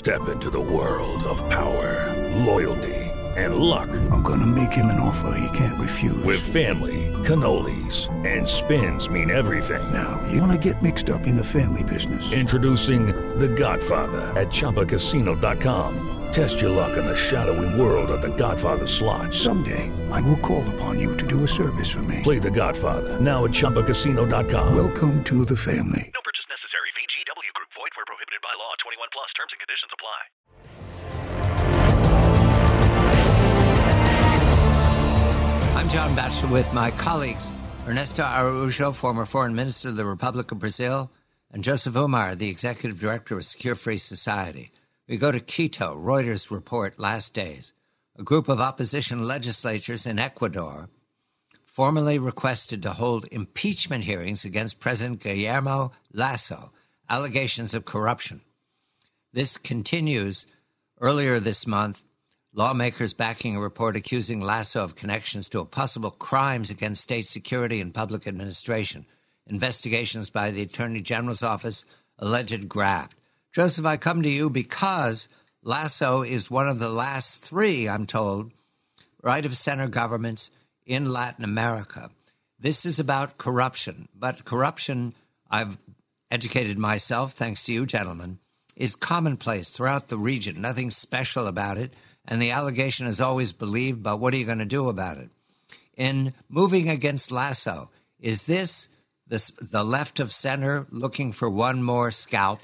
Step into the world of power, loyalty, and luck. I'm gonna make him an offer he can't refuse. With family, cannolis, and spins mean everything. Now, you wanna get mixed up in the family business. Introducing The Godfather at ChumbaCasino.com. Test your luck in the shadowy world of The Godfather slot. Someday, I will call upon you to do a service for me. Play The Godfather now at ChumbaCasino.com. Welcome to the family. No purchase necessary. VGW Group. Void where prohibited by law. 21 plus. Terms and conditions apply. I'm John Batchelor with my colleagues Ernesto Araújo, former foreign minister of the Republic of Brazil, and Joseph Umar, the executive director of Secure Free Society. We go to Quito. Reuters report last days. A group of opposition legislatures in Ecuador formally requested to hold impeachment hearings against President Guillermo Lasso, allegations of corruption. This continues. Earlier this month, lawmakers backing a report accusing Lasso of connections to possible crimes against state security and public administration, investigations by the Attorney General's office, alleged graft. Joseph, I come to you because Lasso is one of the last three, I'm told, right-of-center governments in Latin America. This is about corruption, but corruption, I've educated myself, thanks to you, gentlemen, is commonplace throughout the region. Nothing special about it, and the allegation is always believed, but what are you going to do about it? In moving against Lasso, is this the left of center looking for one more scalp?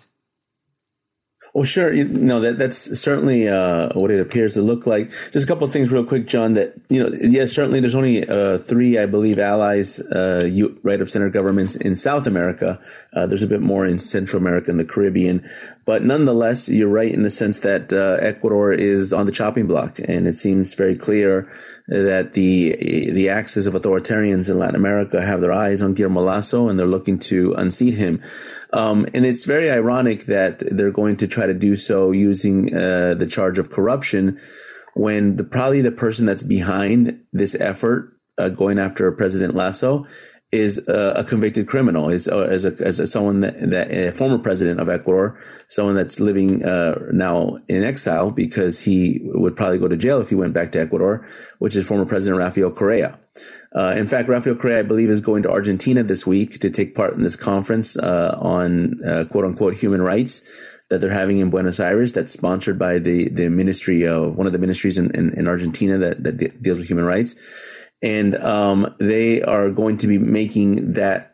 Well, sure. That's certainly what it appears to look like. Just a couple of things real quick, John, that, yes, certainly there's only three, I believe, allies, right-of-center governments in South America. There's a bit more in Central America and the Caribbean. But nonetheless, you're right in the sense that Ecuador is on the chopping block. And it seems very clear that the axis of authoritarians in Latin America have their eyes on Guillermo Lasso, and they're looking to unseat him. And it's very ironic that they're going to try to do so using the charge of corruption when probably the person that's behind this effort going after President Lasso is a convicted criminal, is someone that a former president of Ecuador, someone that's living now in exile because he would probably go to jail if he went back to Ecuador, which is former President Rafael Correa. In fact, Rafael Correa, I believe, is going to Argentina this week to take part in this conference on quote unquote human rights that they're having in Buenos Aires. That's sponsored by the ministry of one of the ministries in Argentina that deals with human rights. And they are going to be making that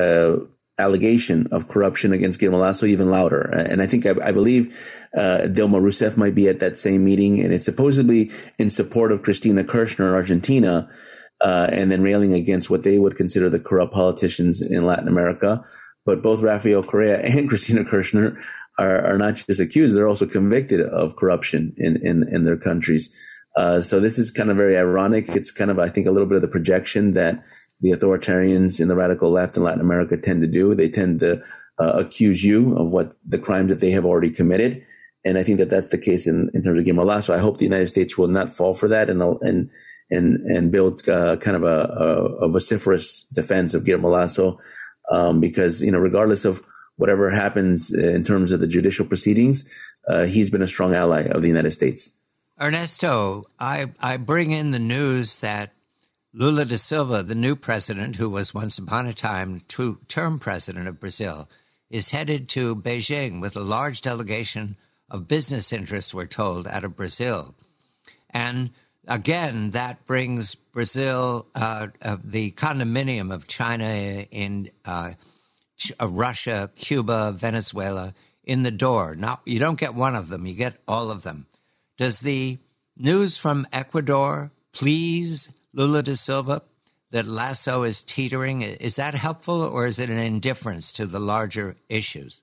allegation of corruption against Guillermo Lasso even louder. And I think I believe Dilma Rousseff might be at that same meeting, and it's supposedly in support of Cristina Kirchner in Argentina, and then railing against what they would consider the corrupt politicians in Latin America. But both Rafael Correa and Cristina Kirchner are not just accused, they're also convicted of corruption in their countries. So this is kind of very ironic. It's kind of, I think, a little bit of the projection that the authoritarians in the radical left in Latin America tend to do. They tend to accuse you of what the crimes that they have already committed. And I think that that's the case in terms of Guillermo Lasso. I hope the United States will not fall for that and build kind of a vociferous defense of Guillermo Lasso, because, regardless of whatever happens in terms of the judicial proceedings, he's been a strong ally of the United States. Ernesto, I bring in the news that Lula da Silva, the new president, who was once upon a time two-term president of Brazil, is headed to Beijing with a large delegation of business interests, we're told, out of Brazil. And again, that brings Brazil, the condominium of China in Russia, Cuba, Venezuela, in the door. Now, you don't get one of them, you get all of them. Does the news from Ecuador please Lula da Silva that Lasso is teetering? Is that helpful, or is it an indifference to the larger issues?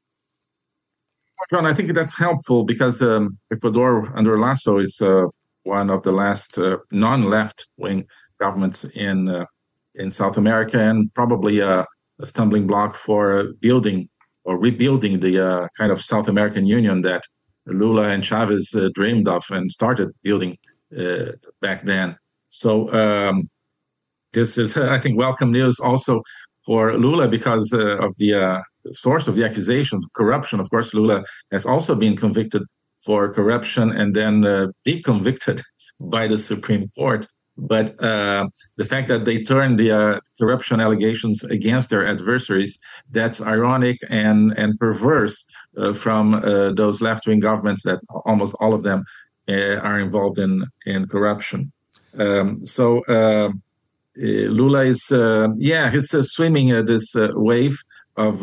John, I think that's helpful because Ecuador under Lasso is one of the last non-left-wing governments in South America, and probably a stumbling block for building or rebuilding the kind of South American Union that Lula and Chavez dreamed of and started building back then. So this is, I think, welcome news also for Lula because of the source of the accusations, corruption. Of course, Lula has also been convicted for corruption and then deconvicted by the Supreme Court. But the fact that they turned the corruption allegations against their adversaries, that's ironic and perverse from those left-wing governments that almost all of them are involved in corruption. So Lula is, he's swimming this wave of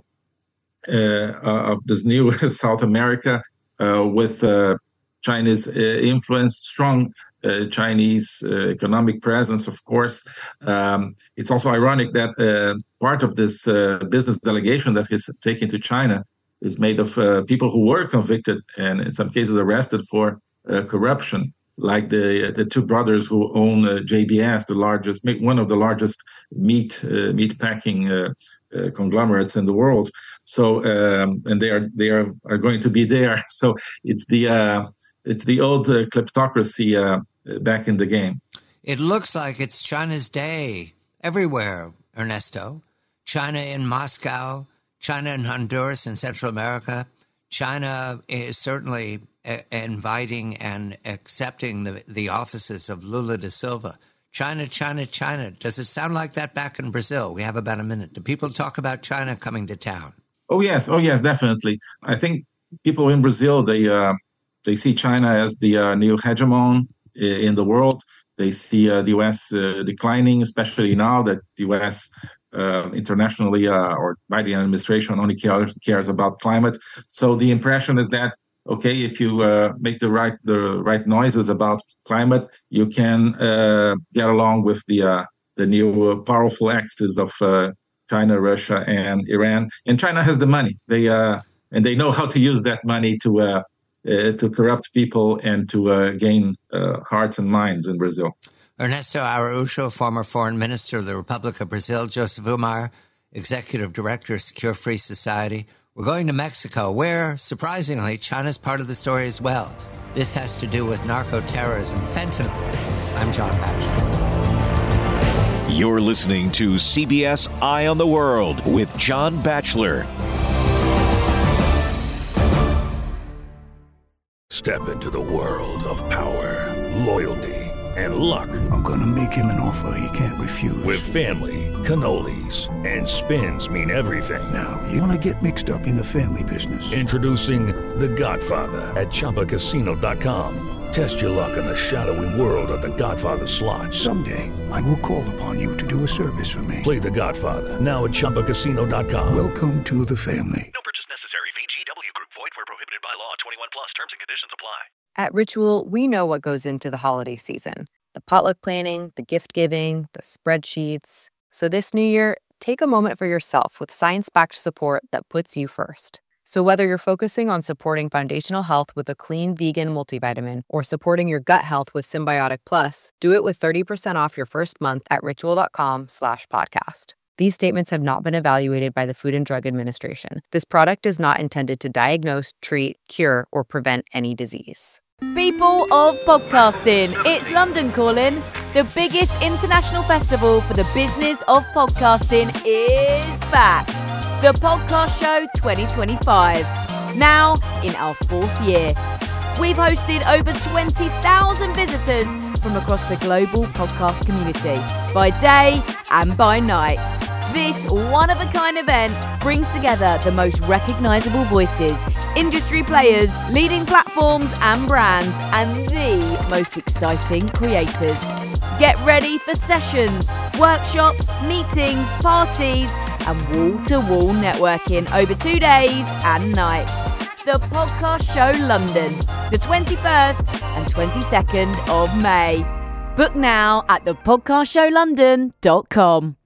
this new South America with China's influence, strong Chinese economic presence, of course. It's also ironic that part of this business delegation that he's taking to China is made of people who were convicted and in some cases arrested for corruption, like the two brothers who own JBS, one of the largest meat packing conglomerates in the world. So and they are going to be there. So it's the old kleptocracy back in the game. It looks like it's China's day everywhere, Ernesto. China in Moscow, China in Honduras and Central America. China is certainly inviting and accepting the offices of Lula da Silva. China, China, China. Does it sound like that back in Brazil? We have about a minute. Do people talk about China coming to town? Oh, yes, definitely. I think people in Brazil, they see China as the new hegemon in the world. They see the U.S. declining, especially now that the U.S. Internationally or by the administration only cares about climate. So the impression is that, okay, if you make the right noises about climate, you can get along with the new powerful axis of China, Russia, and Iran. And China has the money. And they know how to use that money to corrupt people and to gain hearts and minds in Brazil. Ernesto Araújo, former foreign minister of the Republic of Brazil. Joseph Umar, executive director of Secure Free Society. We're going to Mexico, where, surprisingly, China's part of the story as well. This has to do with narco-terrorism, fentanyl. I'm John Batchelor. You're listening to CBS Eye on the World with John Batchelor. Step into the world of power, loyalty, and luck. I'm gonna make him an offer he can't refuse. With family, cannolis, and spins mean everything. Now, you wanna get mixed up in the family business. Introducing The Godfather at ChumbaCasino.com. Test your luck in the shadowy world of The Godfather slot. Someday, I will call upon you to do a service for me. Play The Godfather now at ChumbaCasino.com. Welcome to the family. No purchase necessary. VGW Group. Void where prohibited by law. 21 plus. Terms and conditions apply. At Ritual, we know what goes into the holiday season. The potluck planning, the gift giving, the spreadsheets. So this new year, take a moment for yourself with science-backed support that puts you first. So whether you're focusing on supporting foundational health with a clean vegan multivitamin or supporting your gut health with Symbiotic Plus, do it with 30% off your first month at ritual.com/podcast. These statements have not been evaluated by the Food and Drug Administration. This product is not intended to diagnose, treat, cure, or prevent any disease. People of podcasting, it's London Calling. The biggest international festival for the business of podcasting is back. The Podcast Show 2025, now in our 4th year. We've hosted over 20,000 visitors from across the global podcast community, by day and by night. This one-of-a-kind event brings together the most recognisable voices, industry players, leading platforms and brands, and the most exciting creators. Get ready for sessions, workshops, meetings, parties, and wall-to-wall networking over 2 days and nights. The Podcast Show London, the 21st and 22nd of May. Book now at thepodcastshowlondon.com.